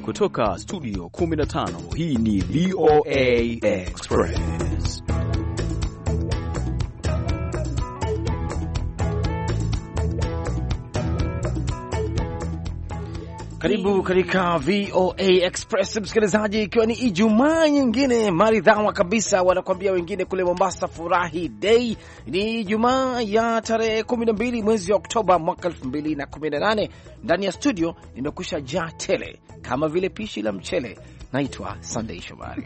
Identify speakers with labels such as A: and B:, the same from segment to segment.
A: kutoka studio 15, hii ni VOA Express. Karibu katika VOA Express msikilizaji, ikiwa ni Ijumaa nyingine maridhawa kabisa. Wanakuambia wengine kule Mombasa furahi day. Ni Ijumaa ya tarehe 12 mwezi wa Oktoba mwaka 2018. Ndani ya studio nimekusha jaa tele kama vile pishi la mchele. Naitwa Sunday Shomari.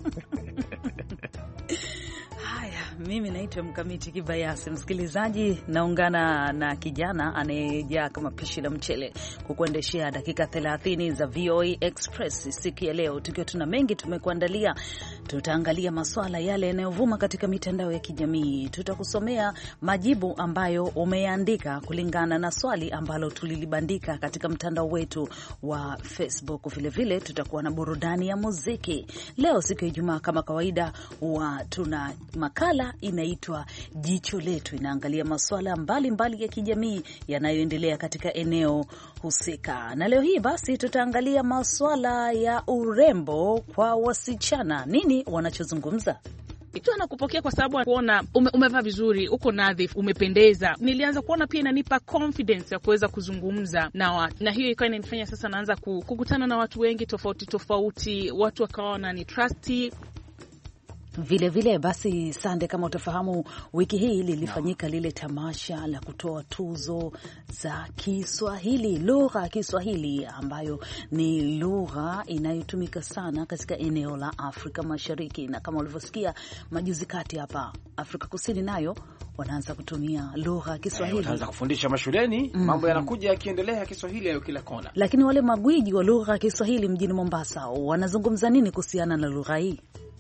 B: Mimi naitwa Mkamiti Kibayasi. Msikilizaji, naungana na kijana anayejaa kama pishi la mchele kukuendeshea dakika 30 za VOA Express siku ya leo, tukiwa tuna mengi tumekuandalia. Tutaangalia masuala yale yanayovuma katika mitandao ya kijamii. Tutakusomea majibu ambayo umeandika kulingana na swali ambalo tulilibandika katika mtandao wetu wa Facebook. Vile vile tutakuwa na burudani ya muziki. Leo siku ya Ijumaa kama kawaida tuna makala inaitwa Jicho Letu, inaangalia masuala mbalimbali ya kijamii yanayoendelea katika eneo husika. Na leo hii basi tutaangalia masuala ya urembo kwa wasichana. Nini wanachozungumza?
C: Itu anakupokea kwa sababu kuona umevaa vizuri, uko nadhifu, umependeza. Nilianza kuona pia inanipa confidence ya kuweza kuzungumza na watu. Na hiyo ikawa inanifanya sasa naanza kukutana na watu wengi tofauti, watu wakaona ni trusty.
B: Vile vile basi Sande, kama utafahamu, wiki hii lilifanyika lile tamasha la kutoa tuzo za Kiswahili, lugha ya Kiswahili ambayo ni lugha inayotumika sana katika eneo la Afrika Mashariki. Na kama ulivyosikia majuzi kati hapa Afrika Kusini nayo wanaanza kutumia lugha ya Kiswahili.
A: Wanaanza kufundisha mashuleni, mambo yanakuja yakiendelea ya Kiswahili hayo kila kona.
B: Lakini wale magwiji wa lugha ya Kiswahili mjini Mombasa wanazungumza nini kuhusiana na lugha hii?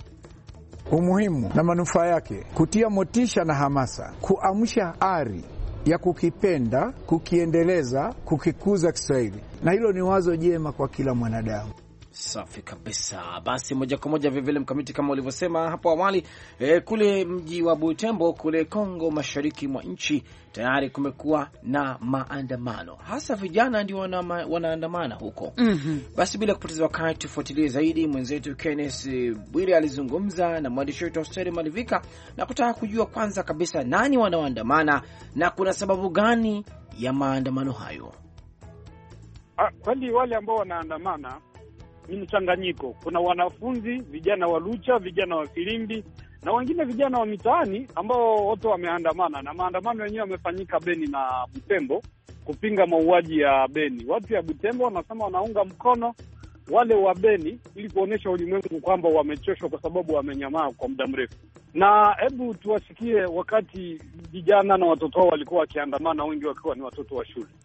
D: Umuhimu na manufaa yake, kutia motisha na hamasa, kuamsha ari ya kukipenda, kukiendeleza, kukikuza Kiswahili. Na hilo ni wazo jema kwa kila mwanadamu.
A: Safi kabisa. Basi moja kwa moja vivile Mkamiti, kama ulivyosema hapo awali, kule mji wa Butembo kule Kongo mashariki mwa nchi tayari kumekuwa na maandamano, hasa vijana ndio wanaandamana huko. Basi bila kupoteza wakati tufuatilie zaidi. Mwenzetu Kenneth Bwire alizungumza na mwandishi wetu Hosteri Malivika na kutaka kujua kwanza kabisa nani wanaoandamana na kuna sababu gani ya maandamano hayo.
E: Kweli wale ambao wanaandamana ni mchanganyiko. Kuna wanafunzi, vijana wa Lucha, vijana wa Filimbi na wengine vijana wa mitaani ambao wote wameandamana, na maandamano yenyewe yamefanyika Beni na Butembo kupinga mauaji ya Beni. Watu ya Butembo wanasema wanaunga mkono wale wa Beni ili kuonesha ulimwengu kwamba wamechoshwa kwa sababu wamenyamaa kwa muda mrefu. Na hebu tuwasikie wakati vijana na watoto wao walikuwa wakiandamana, wengi wakiwa ni watoto wa shule.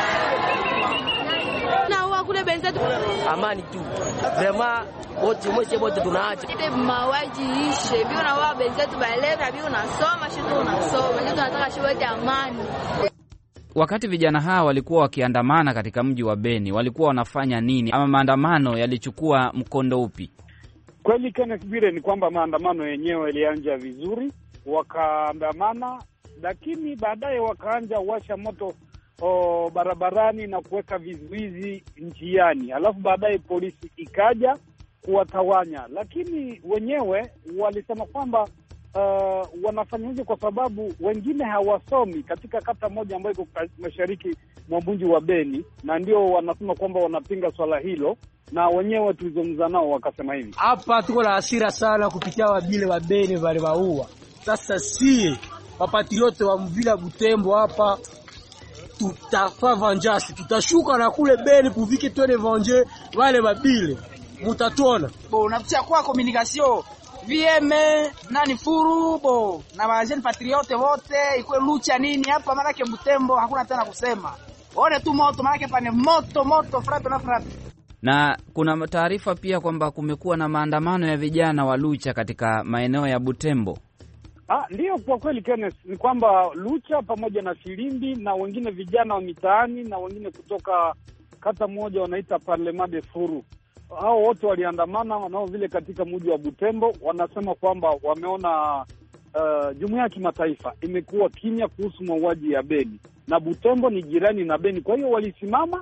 F: Na wakule benzetu
G: amani tu. Sema wote tunaacha.
F: Ite mawaji ishe, bio na wao benzetu baeleka, bio nasoma, shitu unasoma. Ndio tunataka shule amani.
H: Wakati vijana hawa walikuwa wakiandamana katika mji wa Beni, walikuwa wanafanya nini? Ama maandamano yalichukua mkondo upi?
E: Kweli Kenneth Bwire, ni kwamba maandamano yenyewe yalianza vizuri, wakaandamana, lakini baadaye wakaanza washa moto barabarani na kuweka vizuizi njiani. Alafu baadaye polisi ikaja kuwatawanya, lakini wenyewe walisema kwamba wanafanya hivyo kwa sababu wengine hawasomi katika kata moja ambayo iko mashariki mwa mji wa Beni, na ndio wanasema kwamba wanapinga swala hilo. Na wenyewe tulizungumza nao wakasema hivi:
G: hapa tuko na hasira sana kupitia wabile wa Beni wale waua. Sasa si wapatriote wa mvila Butembo hapa tutafa vengeance, tutashuka na kule Beni kuvike twende venge wale wabile, mutatuona
I: unapitia kwa communication VM nani furubo na wajeni patriote wote iko Lucha nini hapa, maana yake Butembo hakuna tena kusema. One tu moto, maana yake pane moto frappe na frappe.
H: Na kuna taarifa pia kwamba kumekuwa na maandamano ya vijana wa Lucha katika maeneo ya Butembo.
E: Ndio, kwa kweli Kenneth, ni kwamba Lucha pamoja na Filimbi na wengine vijana wa mitaani na wengine kutoka kata moja wanaita Parlement de Furu, hao wote waliandamana nao vile katika mji wa Butembo. Wanasema kwamba wameona jumuiya ya kimataifa imekuwa kimya kuhusu mauaji ya Beni, na Butembo ni jirani na Beni. Kwa hiyo walisimama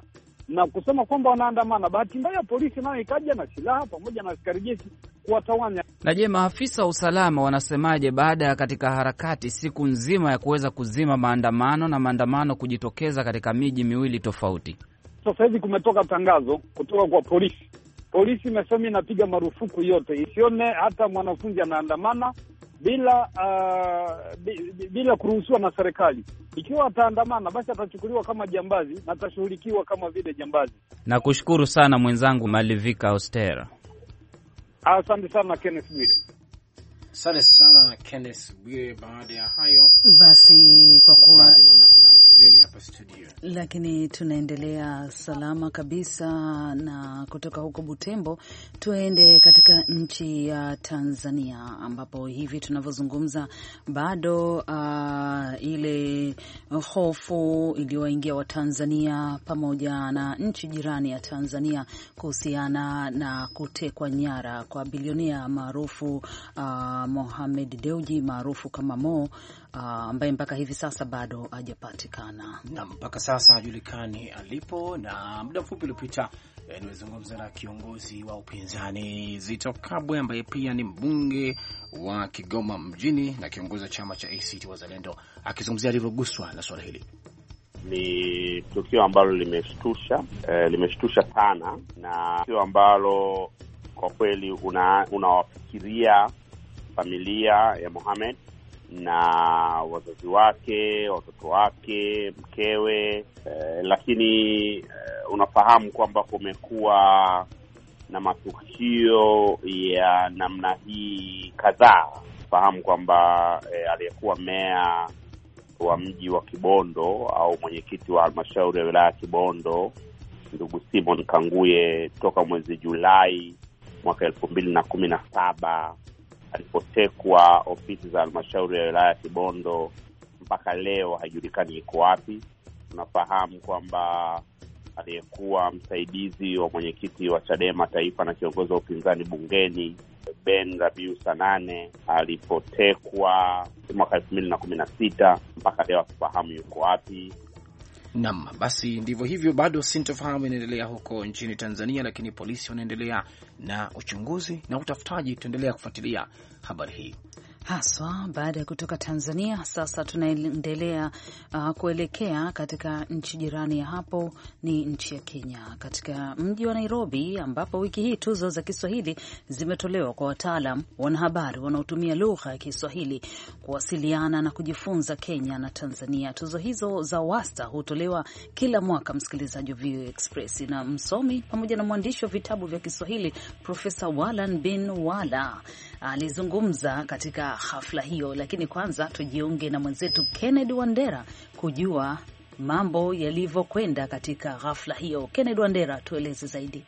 E: na kusema kwamba wanaandamana. Bahati mbaya polisi nayo ikaja na silaha pamoja na askari jeshi kuwatawanya.
H: Na je, maafisa wa usalama wanasemaje baada ya katika harakati siku nzima ya kuweza kuzima maandamano na maandamano kujitokeza katika miji miwili tofauti?
E: Sasa hivi kumetoka tangazo kutoka kwa polisi. Polisi imesema inapiga marufuku yote, isione hata mwanafunzi anaandamana bila kuruhusiwa na serikali. Ikiwa ataandamana basi atachukuliwa kama jambazi na atashughulikiwa kama vile jambazi.
H: Nakushukuru sana mwenzangu Malivika Austera.
E: Asante sana Kenneth Bwire.
A: Asante sana Kenneth Bwire. Baada ya hayo
B: basi, kwa kuwa
A: naona kuna kelele hapa studio,
B: lakini tunaendelea salama kabisa. Na kutoka huko Butembo tuende katika nchi ya Tanzania, ambapo hivi tunavyozungumza bado ile hofu iliyoingia wa Tanzania pamoja na nchi jirani ya Tanzania kuhusiana na kutekwa nyara kwa bilionea maarufu Mohamed Dewji maarufu kama Mo, ambaye mpaka hivi sasa bado hajapatikana.
A: Na mpaka sasa hajulikani alipo. Na muda mfupi uliopita nimezungumza na kiongozi wa upinzani Zitto Kabwe ambaye pia ni mbunge wa Kigoma mjini na kiongozi wa chama cha ACT Wazalendo, akizungumzia alivyoguswa na swala hili.
J: Ni tukio ambalo limeshtusha sana, na tukio ambalo kwa kweli unawafikiria familia ya Mohamed na wazazi wake, watoto wake, mkewe, lakini unafahamu kwamba kumekuwa na matukio ya namna hii kadhaa. Fahamu kwamba aliyekuwa meya wa mji wa Kibondo au mwenyekiti wa halmashauri ya wilaya ya Kibondo, ndugu Simon Kanguye, toka mwezi Julai mwaka 2017 alipotekwa ofisi za halmashauri ya wilaya ya Kibondo, mpaka leo haijulikani iko wapi. Tunafahamu kwamba aliyekuwa msaidizi wa mwenyekiti wa Chadema Taifa na kiongozi wa upinzani bungeni Ben Rabiu Sanane alipotekwa mwaka 2016, mpaka leo hatufahamu yuko wapi.
A: Naam, basi ndivyo hivyo, bado sintofahamu inaendelea huko nchini Tanzania, lakini polisi wanaendelea na uchunguzi na utafutaji. Tuendelea kufuatilia habari hii
B: haswa. Baada ya kutoka Tanzania, sasa tunaendelea kuelekea katika nchi jirani ya hapo, ni nchi ya Kenya, katika mji wa Nairobi, ambapo wiki hii tuzo za Kiswahili zimetolewa kwa wataalam wanahabari wanaotumia lugha ya Kiswahili kuwasiliana na kujifunza Kenya na Tanzania. Tuzo hizo za wasta hutolewa kila mwaka, msikilizaji wa VOA Express, na msomi pamoja na mwandishi wa vitabu vya Kiswahili Profesa Walan bin Wala alizungumza katika hafla hiyo. Lakini kwanza tujiunge na mwenzetu Kennedy Wandera kujua mambo yalivyokwenda katika hafla hiyo. Kennedy Wandera, tueleze zaidi.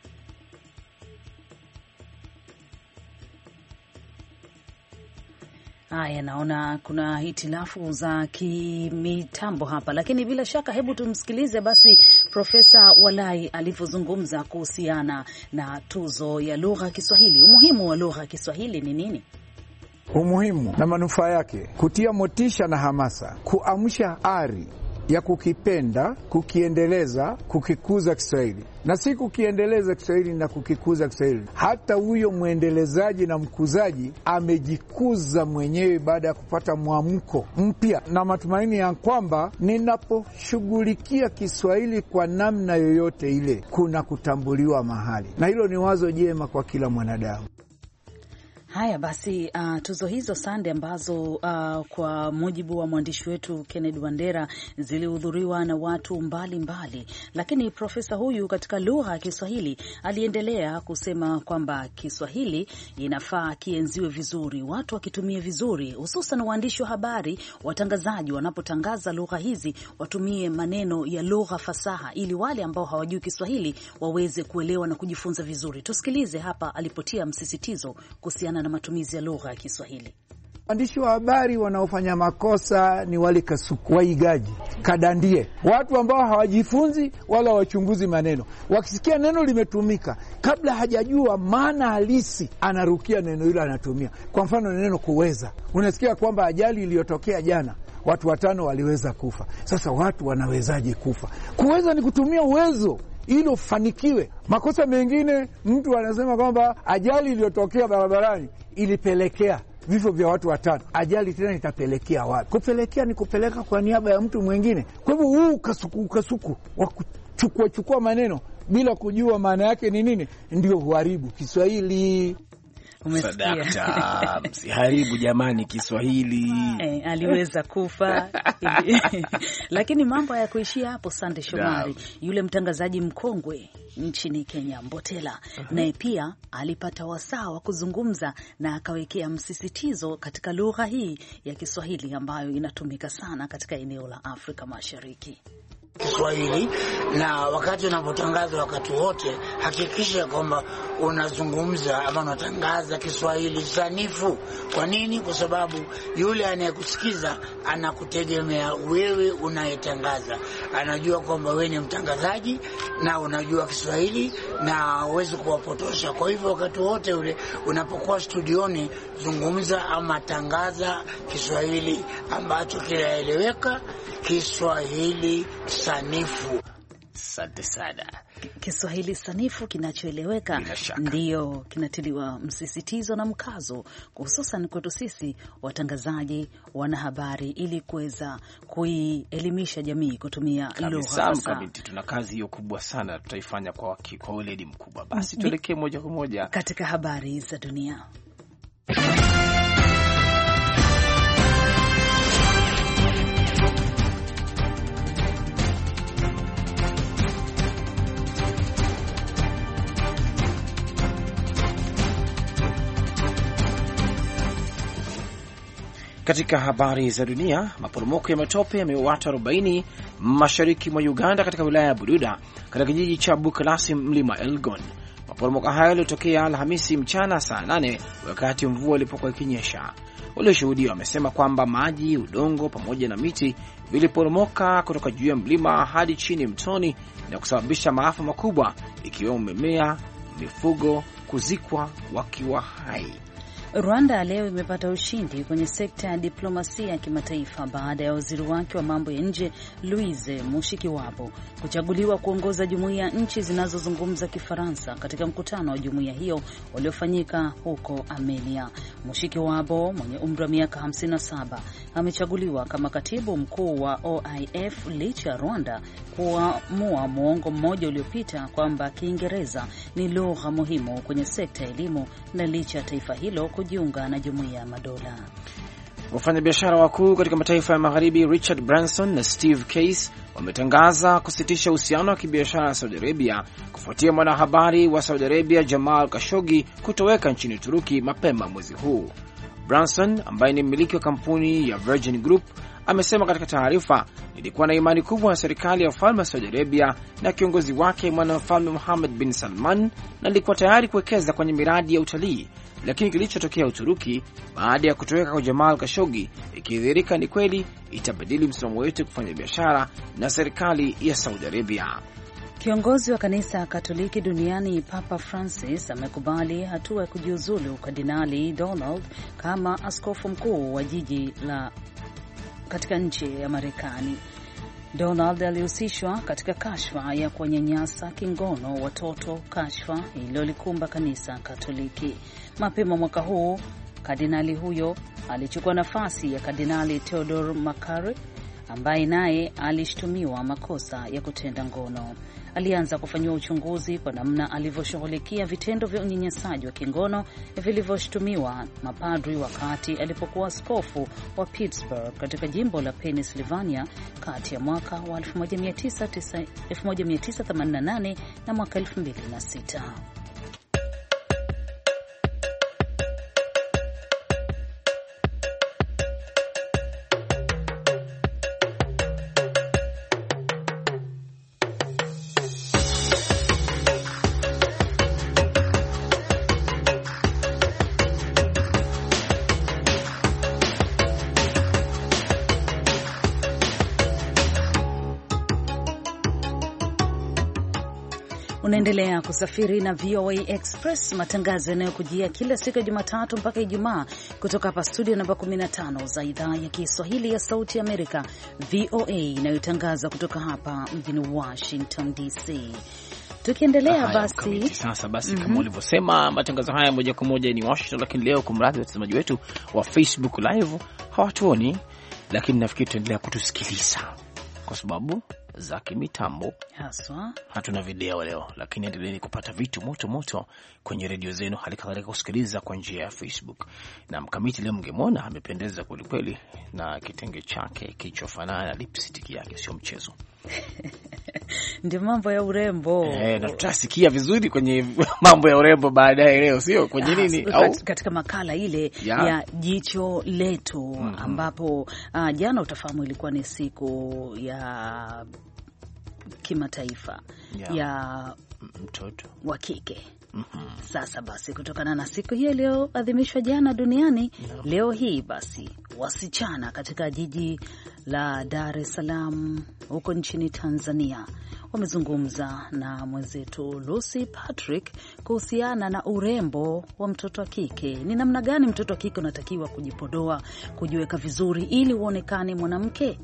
B: Haya, naona kuna hitilafu za kimitambo hapa, lakini bila shaka hebu tumsikilize basi Profesa Walai alivyozungumza kuhusiana na tuzo ya lugha ya Kiswahili. Umuhimu wa lugha ya Kiswahili ni nini?
D: Umuhimu na manufaa yake: kutia motisha na hamasa, kuamsha ari ya kukipenda, kukiendeleza, kukikuza Kiswahili. Na si kukiendeleza Kiswahili na kukikuza Kiswahili, hata huyo mwendelezaji na mkuzaji amejikuza mwenyewe baada ya kupata mwamko mpya na matumaini ya kwamba ninaposhughulikia Kiswahili kwa namna yoyote ile kuna kutambuliwa mahali, na hilo ni wazo jema kwa kila mwanadamu.
B: Haya basi, tuzo hizo Sande ambazo kwa mujibu wa mwandishi wetu Kennedy Wandera zilihudhuriwa na watu mbalimbali, lakini profesa huyu katika lugha ya Kiswahili aliendelea kusema kwamba Kiswahili inafaa kienziwe vizuri, watu wakitumie vizuri, hususan waandishi wa habari, watangazaji wanapotangaza lugha hizi watumie maneno ya lugha fasaha ili wale ambao hawajui Kiswahili waweze kuelewa na kujifunza vizuri. Tusikilize hapa alipotia msisitizo kuhusiana na matumizi ya lugha ya Kiswahili.
D: Waandishi wa habari wanaofanya makosa ni wale kasuku, waigaji, kadandie, watu ambao hawajifunzi wala wachunguzi maneno. Wakisikia neno limetumika, kabla hajajua maana halisi, anarukia neno hilo anatumia. Kwa mfano neno kuweza, unasikia kwamba ajali iliyotokea jana watu 5 waliweza kufa. Sasa watu wanawezaje kufa? Kuweza ni kutumia uwezo. ili ufanikiwe. Makosa mengine, mtu anasema kwamba ajali iliyotokea barabarani ilipelekea vifo vya watu 5. Ajali tena itapelekea wapi? Kupelekea ni kupeleka kwa niaba ya mtu mwingine. Kwa hivyo huu ukasuku wa kuchukua maneno bila kujua maana yake ni nini, ndio huharibu Kiswahili.
A: Sadakta, msiharibu jamani Kiswahili.
B: Aliweza kufa. Lakini mambo ya kuishia hapo, Sande Shomari. Yule mtangazaji mkongwe nchini Kenya, Mbotela, naye pia alipata wasaa wa kuzungumza na akawekea msisitizo katika lugha hii ya Kiswahili ambayo inatumika sana katika eneo la Afrika Mashariki.
K: Kiswahili, na wakati unapotangaza wakati wote hakikisha kwamba unazungumza ama unatangaza Kiswahili sanifu. Kwa nini? Kwa sababu yule anayekusikiza anakutegemea wewe unayetangaza, anajua kwamba wewe ni mtangazaji na unajua Kiswahili na huwezi kuwapotosha. Kwa hivyo wakati wote ule unapokuwa studioni, zungumza ama tangaza Kiswahili ambacho kinaeleweka, Kiswahili sanifu.
A: Asante sana.
B: Kiswahili sanifu kinachoeleweka ndio kinatiliwa msisitizo na mkazo, hususan kwetu sisi watangazaji, wanahabari, ili kuweza kuielimisha jamii kutumia lugha hasa.
A: Tuna kazi hiyo kubwa sana, tutaifanya kwa weledi mkubwa. Basi tuelekee moja kwa moja
B: katika habari za dunia.
A: Katika habari za dunia, maporomoko ya matope yameua watu 40 mashariki mwa Uganda katika wilaya ya Bududa katika kijiji cha Bukalasi, mlima Elgon. Maporomoko hayo yalitokea Alhamisi mchana saa 8 wakati mvua ilipokuwa ikinyesha. Walioshuhudia wamesema kwamba maji, udongo pamoja na miti viliporomoka kutoka juu ya mlima hadi chini mtoni na kusababisha maafa makubwa, ikiwemo mimea, mifugo kuzikwa wakiwa hai.
B: Rwanda leo imepata ushindi kwenye sekta ya diplomasia ya kimataifa baada ya waziri wake wa mambo ya nje Louise Mushikiwabo kuchaguliwa kuongoza jumuiya ya nchi zinazozungumza Kifaransa katika mkutano wa jumuiya hiyo uliofanyika huko Armenia. Mushikiwabo mwenye umri wa miaka 57 amechaguliwa kama katibu mkuu wa OIF licha ya Rwanda kuamua muongo mmoja uliopita kwamba Kiingereza ni lugha muhimu kwenye sekta ya elimu na licha ya taifa hilo kujiunga na jumuiya ya madola.
A: Wafanyabiashara wakuu katika mataifa ya magharibi Richard Branson na Steve Case wametangaza kusitisha uhusiano wa kibiashara na Saudi Arabia kufuatia mwanahabari wa Saudi Arabia Jamal Khashoggi kutoweka nchini Uturuki mapema mwezi huu. Branson ambaye ni mmiliki wa kampuni ya Virgin Group amesema katika taarifa, ilikuwa na imani kubwa na serikali ya ufalme wa Saudi Arabia na kiongozi wake mwanamfalme Mohammed bin Salman na alikuwa tayari kuwekeza kwenye miradi ya utalii, lakini kilichotokea Uturuki baada ya kutoweka kwa Jamal Khashoggi ikidhihirika ni kweli, itabadili msimamo wetu kufanya biashara na serikali ya Saudi Arabia.
B: Kiongozi wa kanisa Katoliki duniani Papa Francis amekubali hatua ya kujiuzulu Kardinali Donald kama askofu mkuu wa jiji la katika nchi ya Marekani. Donald alihusishwa katika kashfa ya kuwanyanyasa kingono watoto, kashfa iliyolikumba kanisa Katoliki. Mapema mwaka huu, kardinali huyo alichukua nafasi ya Kardinali Theodore McCarrick ambaye naye alishtumiwa makosa ya kutenda ngono. Alianza kufanyiwa uchunguzi kwa namna alivyoshughulikia vitendo vya unyanyasaji wa kingono vilivyoshtumiwa mapadri wakati alipokuwa askofu wa Pittsburgh katika jimbo la Pennsylvania kati ya mwaka wa 1988 na mwaka 2006. Unaendelea kusafiri na VOA Express, matangazo yanayokujia kila siku ya Jumatatu mpaka Ijumaa kutoka hapa studio namba 15 za idhaa ya Kiswahili ya Sauti Amerika, VOA, inayotangaza kutoka hapa mjini Washington DC. Tukiendelea basi
A: sasa kama ulivyosema, matangazo haya moja kwa moja ni Washington, lakini leo kwa mradhi watazamaji wetu wa Facebook Live hawatuoni, lakini nafikiri tuendelea kutusikiliza kwa sababu za kimitambo haswa. Hatuna video leo, lakini endeleeni kupata vitu moto moto kwenye redio zenu, hali kadhalika kusikiliza kwa njia ya Facebook. Na Mkamiti leo mngemwona amependeza kweli kweli na kitenge chake kilichofanana na lipstick yake, sio mchezo.
B: Ndio mambo ya urembo.
A: Na tutasikia vizuri kwenye mambo ya urembo baadaye leo, sio kwenye nini au
B: katika makala ile ya jicho letu ambapo jana utafahamu ilikuwa ni siku ya kimataifa ya mtoto wa kike. Sasa basi kutokana na siku hiyo iliyoadhimishwa jana duniani, leo hii basi wasichana katika jiji la Dar es Salaam huko nchini Tanzania wamezungumza na mwenzetu Lucy Patrick kuhusiana na urembo wa mtoto wa kike. Ni namna gani mtoto wa kike unatakiwa kujipodoa, kujiweka vizuri ili uonekane mwanamke?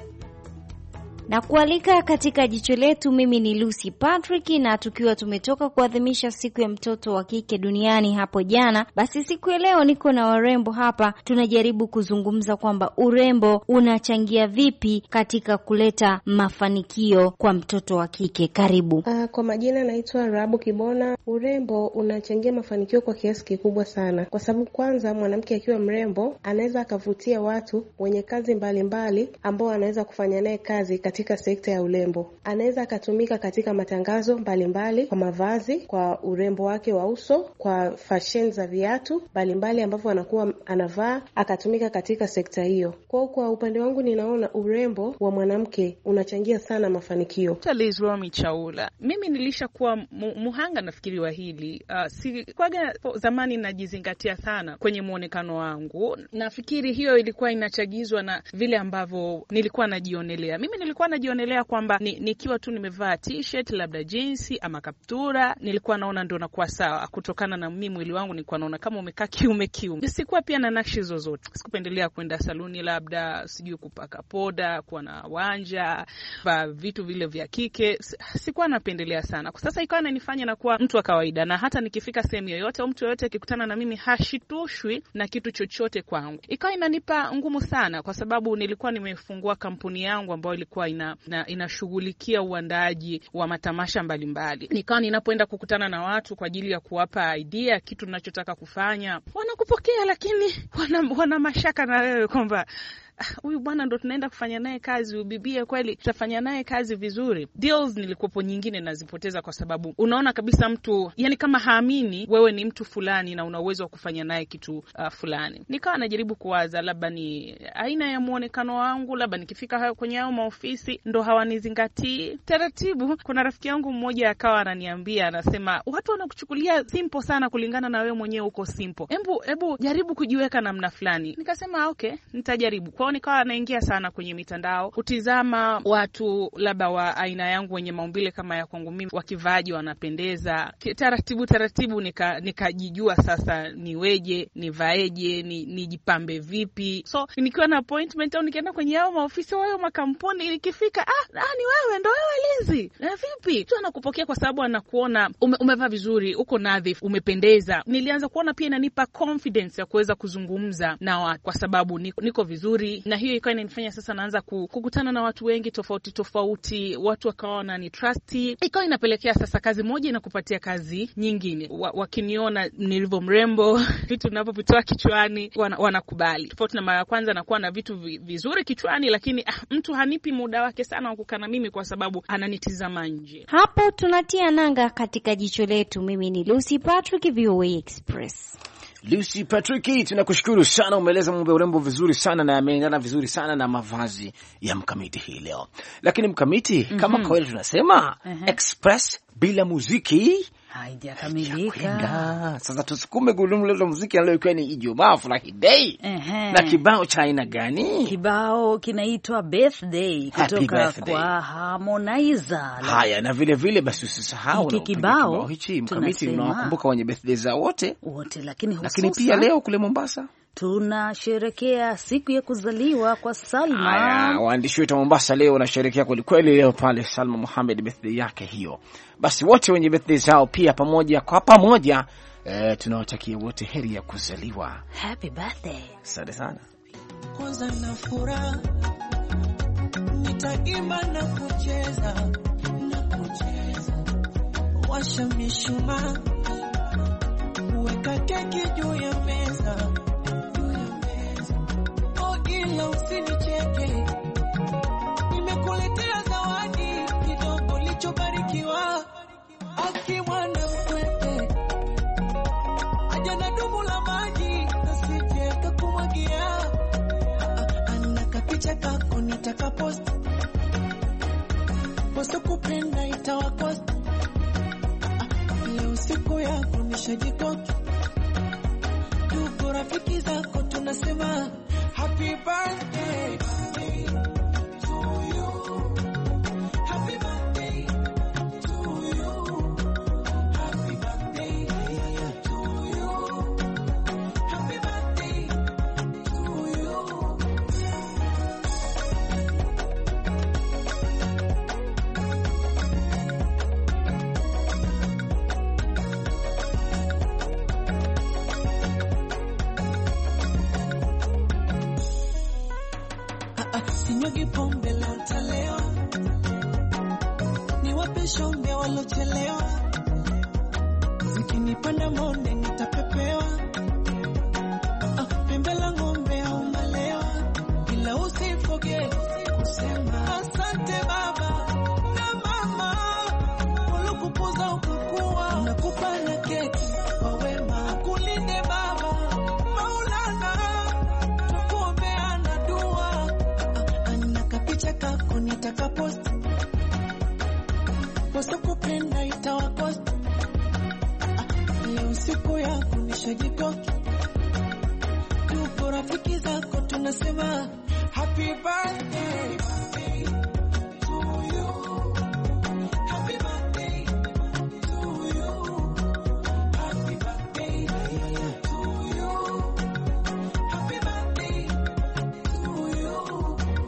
L: Na kualika katika jicho letu. Mimi ni Lucy Patrick, na tukiwa tumetoka kuadhimisha siku ya mtoto wa kike duniani hapo jana, basi siku ya leo niko na warembo hapa, tunajaribu kuzungumza kwamba urembo unachangia vipi katika kuleta mafanikio kwa mtoto wa kike. Karibu.
M: Kwa majina naitwa Rabu Kibona. Urembo unachangia mafanikio kwa kiasi kikubwa sana, kwa sababu kwanza mwanamke akiwa mrembo anaweza akavutia watu wenye kazi mbalimbali ambao anaweza kufanya naye kazi katika sekta ya urembo. Anaweza akatumika katika matangazo mbalimbali kwa mavazi, kwa urembo wake wa uso, kwa fashion za viatu mbalimbali ambavyo anakuwa anavaa, akatumika katika sekta hiyo. Kwa upande wangu ninaona urembo wa mwanamke unachangia sana mafanikio.
C: Talizwa Chaula. Mimi nilishakuwa muhanga nafikiri wa hili. Kwaga zamani najizingatia sana kwenye muonekano wangu. Nafikiri hiyo ilikuwa inachagizwa na vile ambavyo nilikuwa najionelea. Mimi nilikuwa najionelea kwamba nikiwa tu nimevaa t-shirt labda jeans ama kaptura, nilikuwa naona ndio nakuwa sawa, kutokana na mimi mwili wangu nilikuwa naona kama umekaa kiume. Sikuwa pia na nakshi zozote. Sikupendelea kwenda saluni, labda sijui kupaka poda, kuwa na wanja, vitu vile vya kike. Sikuwa napendelea sana. Kwa sasa ikawa inanifanya na kuwa mtu wa kawaida, na hata nikifika sehemu yoyote au mtu yoyote akikutana na mimi hashitushwi na kitu chochote kwangu. Ikawa inanipa ngumu sana, kwa sababu nilikuwa nimefungua kampuni yangu ambayo ilikuwa inashughulikia uandaaji wa matamasha mbalimbali. Nikawa ninapoenda kukutana na watu kwa ajili ya kuwapa idea kitu ninachotaka kufanya, wanakupokea, lakini wana mashaka na wewe kwamba huyu bwana ndo tunaenda kufanya naye kazi, ubibie kweli tutafanya naye kazi vizuri. Deals nilikopo nyingine nazipoteza, kwa sababu unaona kabisa mtu yani kama haamini wewe ni mtu fulani na una uwezo wa kufanya naye kitu fulani. Nikawa najaribu kuwaza labda ni aina ya muonekano wangu, labda nikifika kwenye hao maofisi ndo hawanizingatii. Taratibu kuna rafiki yangu mmoja akawa ananiambia, anasema watu wanakuchukulia simple sana kulingana na wewe mwenyewe uko simple. Hebu jaribu kujiweka namna fulani. Nikasema okay, nitajaribu. Kwa nikawa naingia sana kwenye mitandao kutizama watu labda wa aina yangu wenye maumbile kama ya kwangu mimi, wakivaaji wanapendeza. Taratibu nikajijua sasa niweje, nivaeje, nijipambe vipi. So nikiwa na appointment au nikienda kwenye hao maofisi wao makampuni, nikifika ni wewe ndo wewe Lizi. Vipi? Tu anakupokea kwa sababu anakuona umevaa vizuri, uko nadhifu, umependeza. Nilianza kuona pia inanipa confidence ya kuweza kuzungumza na watu kwa sababu niko vizuri. Na hiyo ikawa inanifanya sasa naanza kukutana na watu wengi tofauti, watu wakaona ni trusty. Ikawa inapelekea sasa kazi moja inakupatia kazi nyingine. Wakiniona nilivyo mrembo, vitu ninavyovitoa kichwani wanakubali. Tofauti na mara ya kwanza nakuwa na vitu vizuri kichwani, lakini mtu hanipi muda wake sana wa kukaa na mimi kwa sababu ananitizama nje.
L: Hapo tunatia nanga katika jicho letu. Mimi ni Lucy Patrick, VOA Express.
A: Lucy Patrick, tunakushukuru sana, umeeleza mambo ya urembo vizuri sana na yameendana vizuri sana na mavazi ya Mkamiti hii leo. Lakini Mkamiti, kama kawaida tunasema Express bila muziki
B: haijakamilika.
A: Sasa tusukume gurudumu la muziki leo, ikiwa ni Ijumaa Furahi Day. Na kibao cha aina gani?
B: Kibao kinaitwa Birthday kutoka kwa Harmonizer.
A: Haya, na vile basi usisahau na kibao hichi Mkamiti, unawakumbuka wenye birthday za wote,
B: lakini
A: pia leo kule Mombasa
B: tunasherekea siku ya kuzaliwa kwa Salma.
A: Haya, waandishi wetu wa Mombasa leo wanasherekea kwelikweli leo pale Salma Mohamed, birthday yake hiyo. Basi wote wenye birthday zao pia kwa pamoja tunawatakia wote heri ya kuzaliwa.
B: Happy birthday.
A: Asante sana.
N: Kwanza na furaha nitaimba na kucheza, washa mishumaa, weka keki juu ya meza, oh ila usinicheke, nimekuletea zawadi kidogo lichobarikiwa, akimwana mkwete aja na dumu la maji nasije kakumwagia, anakapicha kako nitaka post posto kupenda itawakost, leo siku yako nishajikoki, tuko rafiki zako tunasema happy birthday to you, happy birthday to you, happy birthday to you, happy birthday to you. Sinyagi pombe leo talewa, niwape shombe walochelewa, zikinipanda monde nitapepewa, pembe la ng'ombe au malewa, ila usifoge kusema asante baba na mama, walokukuza ukakua, nakupa na keki kwa wema, kulinde baba Maulana, tukuombea na dua, anakapicha kako nitaka post posto kupenda itawakost, leo siku yako nishajikoki, tuko rafiki zako tunasema happy birthday to you, happy birthday to you, happy birthday to you, happy birthday to you.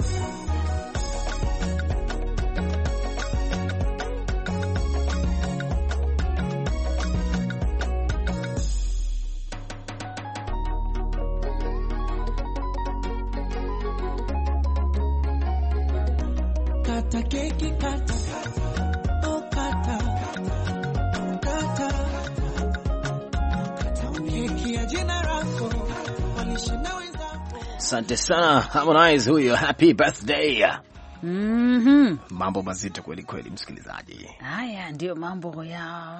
N: Kata keki kata, oh kata, kata, keki ya jina lako, walishinda wenzako.
A: Asante sana Harmonize huyo, happy birthday. Mambo mazito kweli kweli, msikilizaji.
B: Haya ndio mambo ya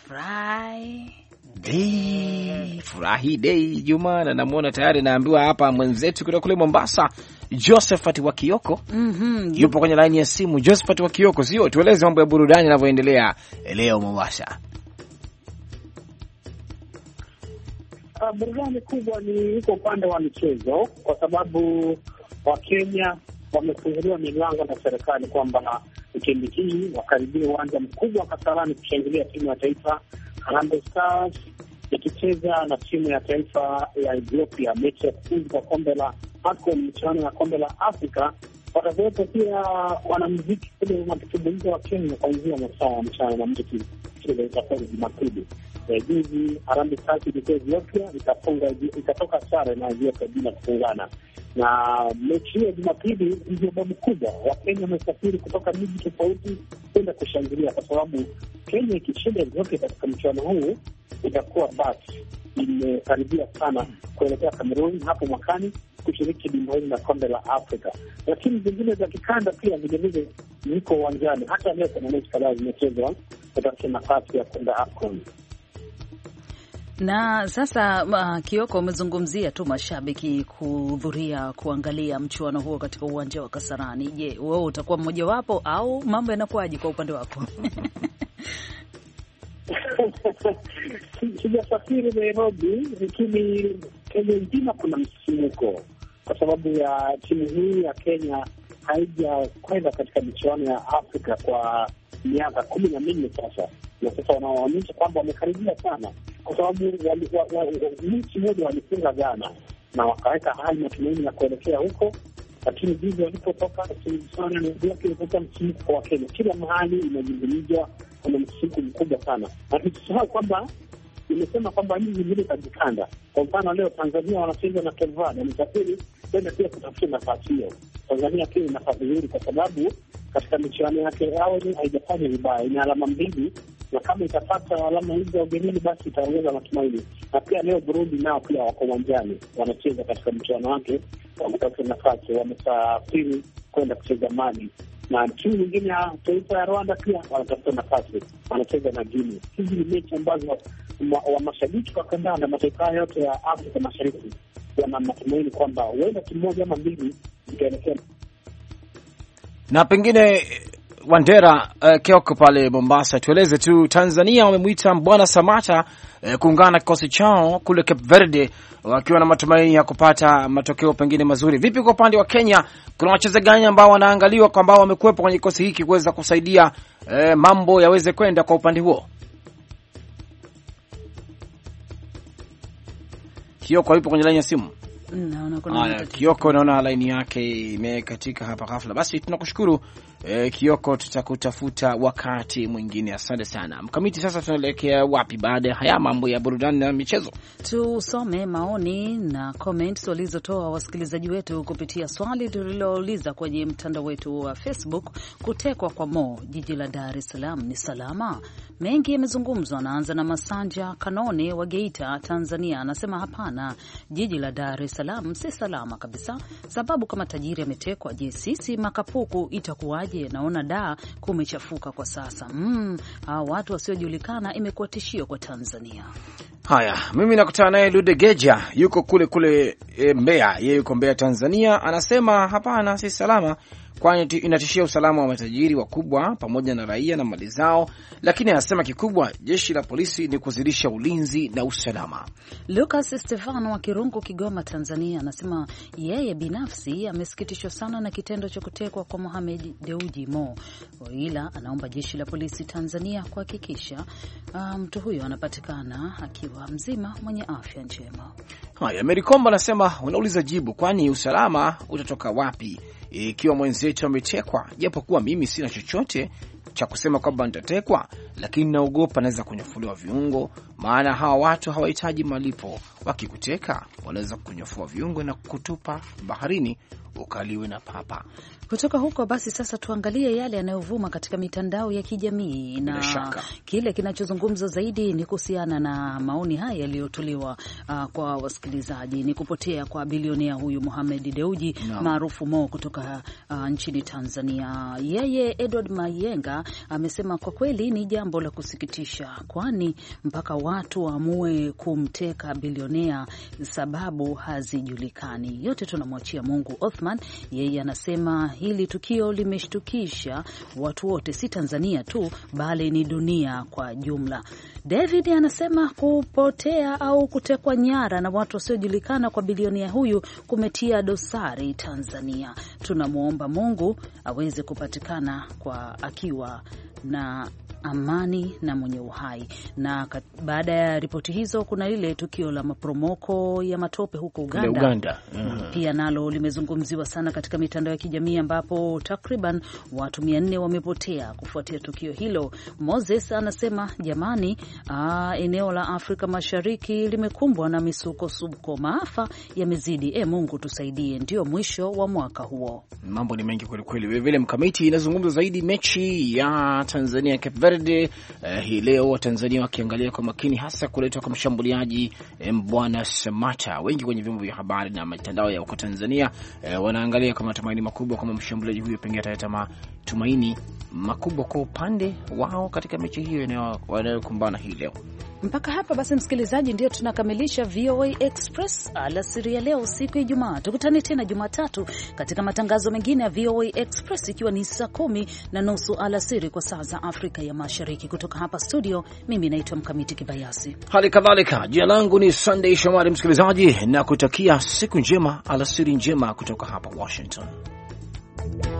A: Furahi Day Juma, na namuona tayari naambiwa hapa mwenzetu kutoka kule Mombasa Josephat wa Kioko yupo kwenye line ya simu. Josephat wa Kioko, sio tueleze mambo ya burudani yanavyoendelea leo Mombasa.
E: Burudani kubwa ni iko upande wa michezo, kwa sababu Wakenya wamefunguliwa milango na serikali kwamba wikendi hii wakaribia uwanja mkubwa wa Kasarani kushangilia timu ya taifa Harambee Stars ikicheza na timu ya taifa ya Ethiopia, mechi ya kufuzu kwa kombe la AFCON, michuano ya kombe la Afrika. Watakuwepo pia wanamuziki kule wakitumbuiza wa Kenya kuanzia masaa ya mchana na muziki kile itakuwa Jumapili. Juzi Harambee Stars ilikuwa Ethiopia, ikatoka sare na Ethiopia bila kufungana. Na mechi hiyo Jumapili ndio babu kubwa. Wakenya wamesafiri kutoka miji tofauti kwenda kushangilia, kwa sababu Kenya ikishinda Ethiopia katika mchuano huu itakuwa basi imekaribia sana kuelekea Cameroon hapo mwakani kushiriki dimba hili la kombe la Afrika. Na timu zingine za kikanda pia vilevile ziko uwanjani. Hata leo kuna mechi kadhaa zimechezwa kutafuta nafasi ya kwenda AFCON.
B: Na sasa Kioko, umezungumzia tu mashabiki kuhudhuria kuangalia mchuano huo katika uwanja wa Kasarani. Je, wewe utakuwa mmoja wapo au mambo yanakuwaje kwa upande wako?
E: Sijasafiri Nairobi, lakini Kenya nzima kuna msisimko kwa sababu ya timu hii ya Kenya haijakwenda katika michuano ya Afrika kwa miaka 14 sasa, na sasa wanaonyesha kwamba wamekaribia sana, kwa sababu mechi moja walifunga Ghana
O: na wakaweka hali matumaini ya kuelekea huko, lakini juzi walipotoka sana ilikuwa msisimko kwa Wakenya. Kila mahali inazungumzwa, kuna msisimko mkubwa sana, na tusisahau kwamba imesema kwamba nchi zingine kajikanda. Kwa mfano leo Tanzania wanacheza na Cape Verde, wamesafiri kwenda pia kutafuta nafasi hiyo. Tanzania pia ina nafasi nzuri kwa sababu katika michuano yake awali haijafanya vibaya, ina alama 2, na kama itapata alama hizi za ugenini basi itaongeza matumaini. Na pia leo Burundi nao pia wako uwanjani, wanacheza katika mchuano wake wa kutafuta nafasi, wamesafiri kwenda kucheza Mali, na timu nyingine ya taifa ya Rwanda pia wanatafuta nafasi, wanacheza na Guinea. Hizi ni mechi ambazo wa mashabiki wa kandanda mataifa yote ya Afrika Mashariki wana matumaini kwamba huenda timu moja ama mbili itaelekea.
A: Na pengine Wandera Kioko pale Mombasa, tueleze tu, Tanzania wamemwita Mbwana Samata kuungana na kikosi chao kule Cape Verde wakiwa na matumaini ya kupata matokeo pengine mazuri. Vipi kwa upande wa Kenya, kuna wachezaji gani ambao wanaangaliwa kwa ambao wamekuwepo kwenye kikosi hiki kuweza kusaidia mambo yaweze kwenda kwa upande huo? Kioko yupo kwenye line ya simu. Kioko naona line yake imekatika hapa ghafla. Basi tunakushukuru Kioko, tutakutafuta wakati mwingine. Asante sana. Mkamiti, sasa tunaelekea wapi baada ya haya mambo ya burudani na michezo?
B: Tusome maoni na comments walizotoa wasikilizaji wetu kupitia swali tulilouliza kwenye mtandao wetu wa Facebook. Kutekwa kwa Mo jiji la Dar es Salaam ni salama? Mengi yamezungumzwa. Naanza na Masanja Kanone wa Geita, Tanzania. Anasema hapana, jiji la Dar es Salaam si salama kabisa, sababu kama tajiri ametekwa, je, sisi makapuku itakuwaje? Naona da kumechafuka kwa sasa. Watu wasiojulikana imekuwa tishio kwa Tanzania.
A: Haya, mimi nakutana naye Ludegeja, yuko kule Mbeya. Yeye yuko Mbeya, Tanzania. Anasema hapana, si salama, kwani inatishia usalama wa matajiri wakubwa pamoja na raia na mali zao, lakini anasema kikubwa jeshi la polisi ni kuzidisha ulinzi na usalama.
B: Lucas Stefano wa Kirungu, Kigoma, Tanzania, anasema yeye binafsi amesikitishwa sana na kitendo cha kutekwa kwa Mohamed Dewji Mo, ila anaomba jeshi la polisi Tanzania kuhakikisha mtu huyo anapatikana akiwa mzima mwenye afya njema.
A: Haya, Merikomba anasema unauliza jibu, kwani usalama utatoka wapi ikiwa mwenzetu ametekwa? Japokuwa mimi sina chochote cha kusema kwamba nitatekwa, lakini naogopa naweza kunyofuliwa viungo, maana hawa watu hawahitaji malipo. Wakikuteka wanaweza kunyofua viungo na kutupa baharini ukaliwe na papa.
B: Kutoka huko basi sasa tuangalie yale yanayovuma katika mitandao ya kijamii, na kile kinachozungumza zaidi ni kuhusiana na maoni haya yaliyotolewa kwa wasikilizaji. Ni kupotea kwa bilionea huyu Mohamed Dewji maarufu Mo kutoka nchini Tanzania. Yeye Edward Mayenga amesema kwa kweli ni jambo la kusikitisha, kwani mpaka watu waamue kumteka bilionea, sababu hazijulikani. Yote tunamwachia Mungu. Othman yeye anasema hili tukio limeshtukisha watu wote, si Tanzania tu bali ni dunia kwa jumla. David anasema kupotea au kutekwa nyara na watu wasiojulikana kwa bilionea huyu kumetia dosari Tanzania. Tunamuomba Mungu aweze kupatikana kwa akiwa na amani na mwenye uhai. Na baada ya ripoti hizo kuna ile tukio la maporomoko ya matope huko Uganda. Pia nalo limezungumziwa sana katika mitandao ya kijamii, ambapo takriban watu 400 wamepotea kufuatia tukio hilo. Moses anasema jamani, eneo la Afrika Mashariki limekumbwa na misukosuko, maafa yamezidi. Mungu tusaidie. Ndio mwisho wa mwaka huo.
A: Mambo ni mengi kweli kweli. Vile vile Mkamiti inazungumza zaidi mechi ya Tanzania Cape Verde hii leo, Tanzania wakiangalia kwa makini hasa kuletwa kwa mshambuliaji Mbwana Samata. Wengi kwenye vyombo vya habari na mitandao ya huko Tanzania wanaangalia kwa matumaini makubwa kama mshambuliaji huyo pengine ataleta matumaini makubwa kwa upande wao katika mechi hiyo wanayokumbana hii leo.
B: Mpaka hapa basi, msikilizaji, ndio tunakamilisha VOA Express alasiri ya leo, siku ya Ijumaa. Tukutane tena Jumatatu katika matangazo mengine ya VOA Express, ikiwa ni saa 10:30 alasiri kwa saa za Afrika ya Mashariki. Kutoka hapa studio, mimi naitwa Mkamiti Kibayasi.
A: Hali kadhalika, jina langu ni Sunday Shomari, msikilizaji, na kutakia siku njema, alasiri njema kutoka hapa Washington.